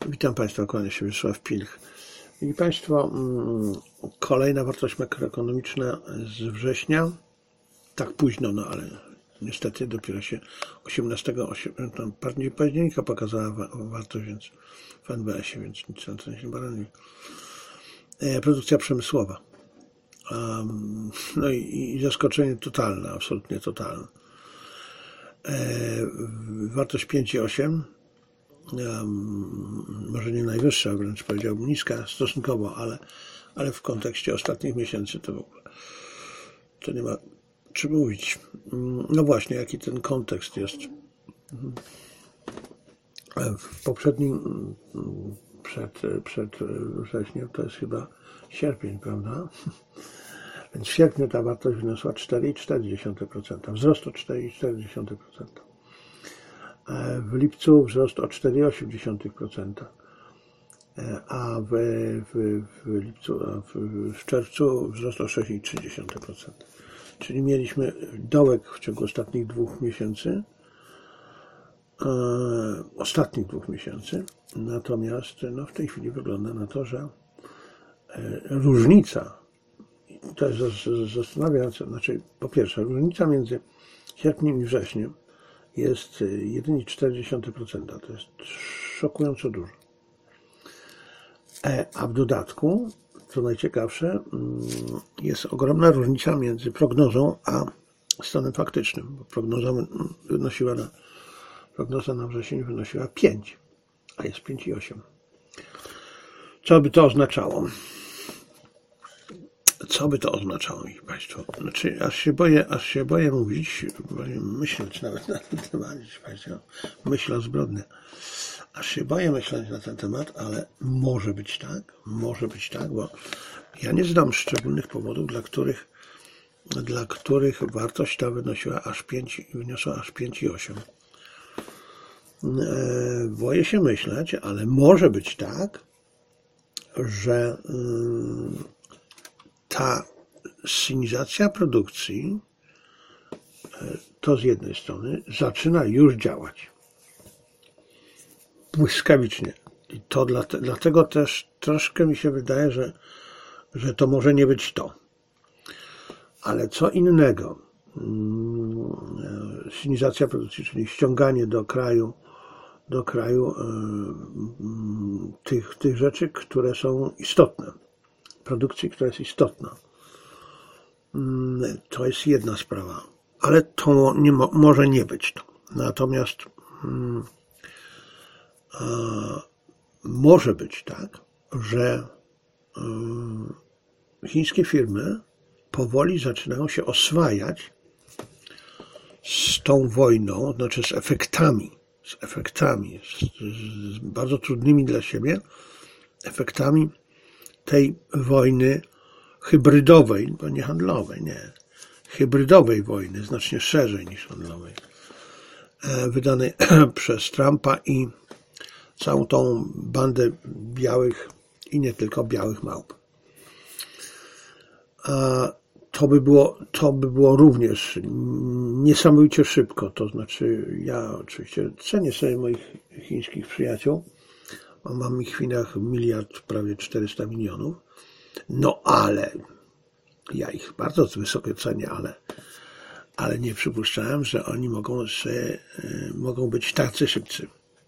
Witam Państwa, kłania się Wiesław Pilch. Widzicie Państwo, kolejna wartość makroekonomiczna z września, tak późno, no ale niestety dopiero się 18 października pokazała wartość, więc w NBS-ie, więc nic na to nie się baranuje. Produkcja przemysłowa. No i zaskoczenie totalne, absolutnie totalne. Wartość 5,8. Może nie najwyższa, wręcz powiedziałbym niska stosunkowo, ale w kontekście ostatnich miesięcy to w ogóle to nie ma czym mówić. No właśnie, jaki ten kontekst jest. W poprzednim, przed wrześniem, to jest chyba sierpień, prawda? Więc w sierpniu ta wartość wyniosła 4,4%, wzrost o 4,4%. W lipcu wzrost o 4,8%, a w czerwcu wzrost o 6,3%. Czyli mieliśmy dołek w ciągu ostatnich dwóch miesięcy, natomiast no, w tej chwili wygląda na to, że różnica, to jest zastanawiające, znaczy po pierwsze różnica między sierpniem i wrześniem jest 1,4%. To jest szokująco dużo. A w dodatku, co najciekawsze, jest ogromna różnica między prognozą a stanem faktycznym. Bo prognoza na wrzesień wynosiła 5, a jest 5,8. Co by to oznaczało? Co by to oznaczało, ich Państwo? Znaczy, aż się boję mówić, boję myśleć nawet na ten temat, Państwo, myślę zbrodnie. Aż się boję myśleć na ten temat, ale może być tak, bo ja nie znam szczególnych powodów, dla których wartość ta wyniosła aż 5,8. Boję się myśleć, ale może być tak, że ta synizacja produkcji to z jednej strony zaczyna już działać błyskawicznie i to dlatego też troszkę mi się wydaje, że to może nie być to, ale co innego synizacja produkcji, czyli ściąganie do kraju tych rzeczy, które są istotne, produkcji, która jest istotna. To jest jedna sprawa, ale to może nie być to. Natomiast może być tak, że chińskie firmy powoli zaczynają się oswajać z tą wojną, znaczy z efektami, z bardzo trudnymi dla siebie efektami tej wojny hybrydowej, bo nie handlowej, nie. Hybrydowej wojny, znacznie szerzej niż handlowej, wydanej przez Trumpa i całą tą bandę białych i nie tylko białych małp. To by było również niesamowicie szybko, to znaczy ja oczywiście cenię sobie moich chińskich przyjaciół, mam ich w Chinach prawie 400 milionów, no ale ja ich bardzo wysoko cenię, ale nie przypuszczałem, że oni mogą być tacy szybcy.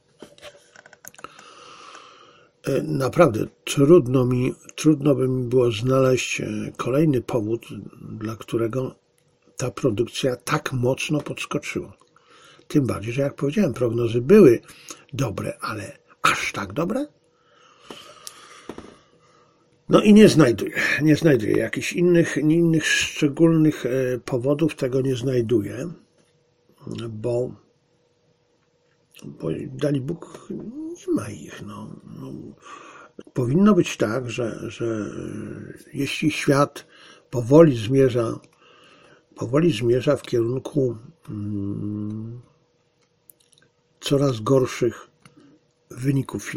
Naprawdę trudno by mi było znaleźć kolejny powód, dla którego ta produkcja tak mocno podskoczyła. Tym bardziej, że jak powiedziałem, prognozy były dobre, ale aż tak dobre? No i nie znajduję jakichś innych szczególnych powodów, tego nie znajduję, bo dali Bóg, nie ma ich. No. Powinno być tak, że jeśli świat powoli zmierza w kierunku coraz gorszych wyników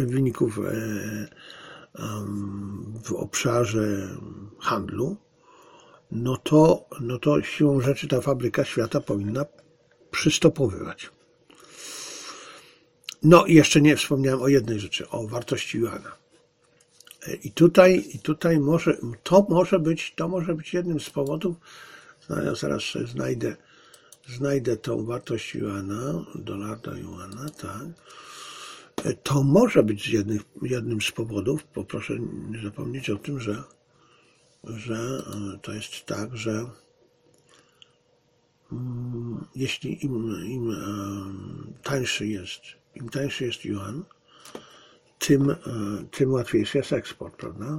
w obszarze handlu, no to siłą rzeczy ta fabryka świata powinna przystopowywać. No i jeszcze nie wspomniałem o jednej rzeczy, o wartości juana. I tutaj to może być jednym z powodów, zaraz znajdę tą wartość juana, dolar do juana, tak. To może być jednym z powodów, bo proszę nie zapomnieć o tym, że to jest tak, że jeśli im tańszy jest juan, tym łatwiejszy jest eksport, prawda?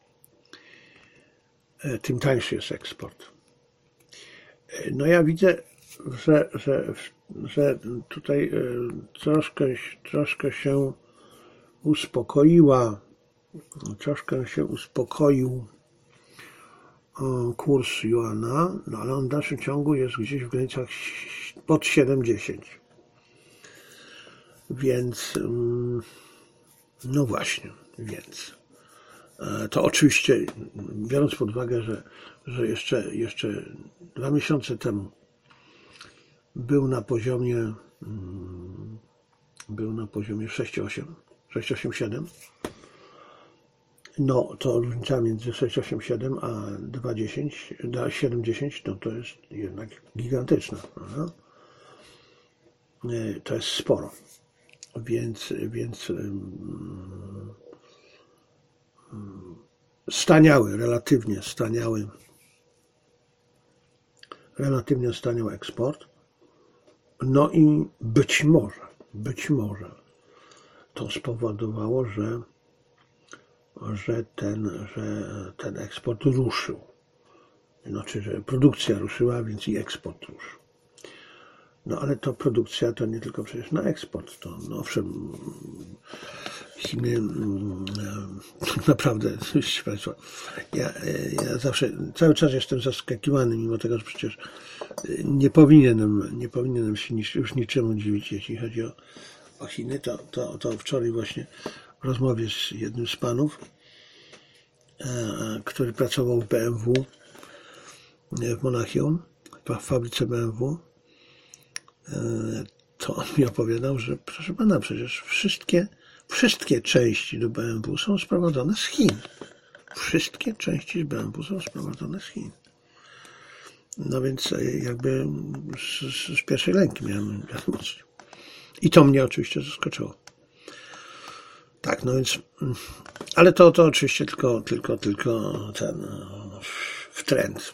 Tym tańszy jest eksport. No ja widzę, że tutaj troszkę się uspokoił kurs juana, no ale on w dalszym ciągu jest gdzieś w granicach pod 7,10. Więc no właśnie, więc to oczywiście, biorąc pod uwagę, że jeszcze 2 miesiące temu był na poziomie 6,87, no to różnica między 6,87 a 7,10 no to jest jednak gigantyczna, prawda? To jest sporo, więc relatywnie staniał eksport. No i być może to spowodowało, że ten eksport ruszył. Znaczy, że produkcja ruszyła, więc i eksport ruszył. No ale to produkcja to nie tylko przecież na eksport. To, no owszem, Chiny naprawdę, Państwo, ja zawsze, cały czas jestem zaskakiwany, mimo tego, że przecież nie powinienem się już niczemu dziwić, jeśli chodzi o Chiny. To wczoraj właśnie w rozmowie z jednym z panów, który pracował w BMW w Monachium, w fabryce BMW, to on mi opowiadał, że proszę pana, przecież wszystkie części do BMW są sprowadzone z Chin. Wszystkie części z BMW są sprowadzone z Chin. No więc jakby z pierwszej ręki miałem wiadomość. I to mnie oczywiście zaskoczyło. Tak, no więc, ale to oczywiście tylko ten trend.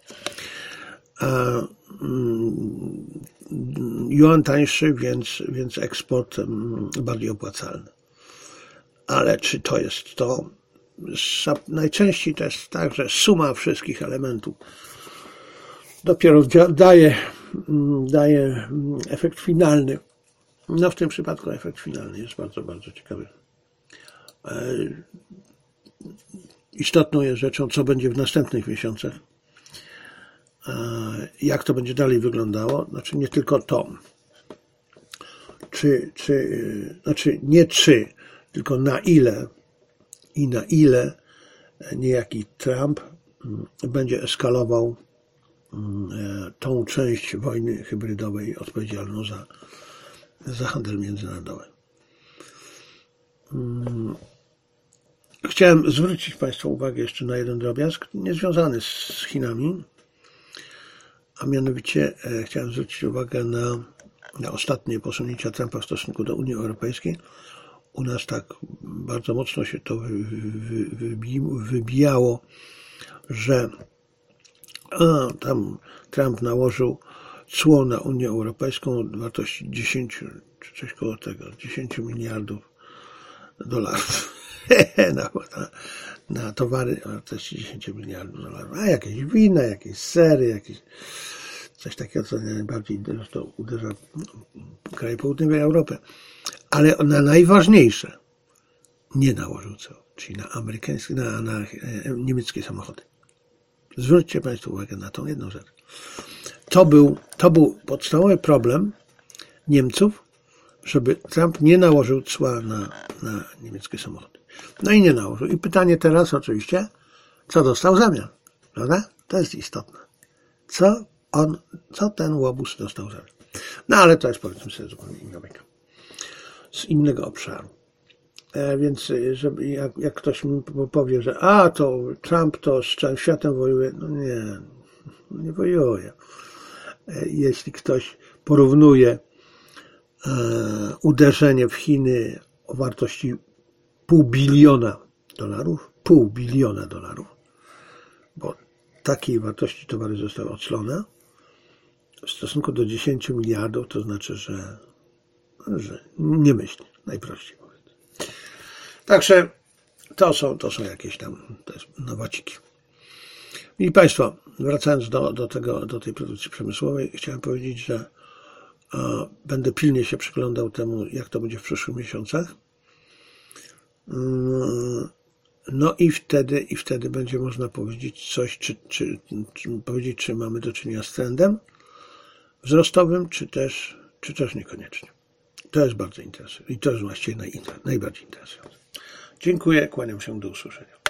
Juan tańszy, więc eksport bardziej opłacalny. Ale czy to jest to? Najczęściej to jest tak, że suma wszystkich elementów dopiero daje efekt finalny. No w tym przypadku efekt finalny jest bardzo, bardzo ciekawy. Istotną jest rzeczą, co będzie w następnych miesiącach. Jak to będzie dalej wyglądało, znaczy nie tylko to, tylko na ile niejaki Trump będzie eskalował tą część wojny hybrydowej odpowiedzialną za handel międzynarodowy. Chciałem zwrócić Państwa uwagę jeszcze na jeden drobiazg, niezwiązany z Chinami, a mianowicie chciałem zwrócić uwagę na ostatnie posunięcia Trumpa w stosunku do Unii Europejskiej. U nas tak bardzo mocno się to wybijało, że tam Trump nałożył cło na Unię Europejską o wartości 10 czy coś koło tego, 10 miliardów dolarów na towary o wartości 10 miliardów dolarów. A jakieś wina, jakieś sery, coś takiego, co najbardziej uderza kraje południowej Europy. Ale na najważniejsze nie nałożył cło, czyli na amerykańskie, na niemieckie samochody. Zwróćcie Państwo uwagę na tą jedną rzecz. To był podstawowy problem Niemców, żeby Trump nie nałożył cła na niemieckie samochody. No i nie nałożył. I pytanie teraz oczywiście, co dostał w zamian? Prawda? To jest istotne. Co ten łobuz dostał w zamian? No ale to jest, powiedzmy sobie, zupełnie inna bajka. z innego obszaru. Więc żeby, jak ktoś mi powie, że to Trump to z całym światem wojuje, no nie wojuje. Jeśli ktoś porównuje uderzenie w Chiny o wartości $500 biliona dolarów, bo takiej wartości towary zostały oclone, w stosunku do 10 miliardów, to znaczy, że nie myśli, najprościej mówiąc. Także to są jakieś tam nowaciki. I Państwo, wracając do tej produkcji przemysłowej, chciałem powiedzieć, że będę pilnie się przyglądał temu, jak to będzie w przyszłych miesiącach. No i wtedy będzie można powiedzieć coś, czy mamy do czynienia z trendem wzrostowym, czy też niekoniecznie. To jest bardzo interesujące i to jest właściwie najbardziej interesujące. Dziękuję, kłaniam się, do usłyszenia.